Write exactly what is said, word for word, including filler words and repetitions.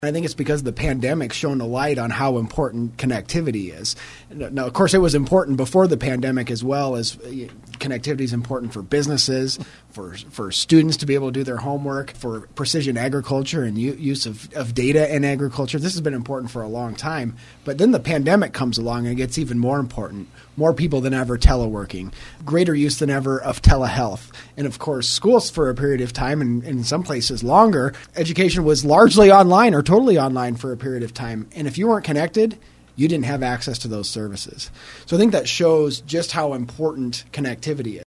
I think it's because the pandemic shone a light on how important connectivity is. Now, of course, it was important before the pandemic as well, as connectivity is important for businesses, for for students to be able to do their homework, for precision agriculture and u- use of, of data in agriculture. This has been important for a long time. But then the pandemic comes along and it gets even more important. More people than ever teleworking, greater use than ever of telehealth. And of course, schools for a period of time, and in some places longer, education was largely online or totally online for a period of time. And if you weren't connected, you didn't have access to those services. So I think that shows just how important connectivity is.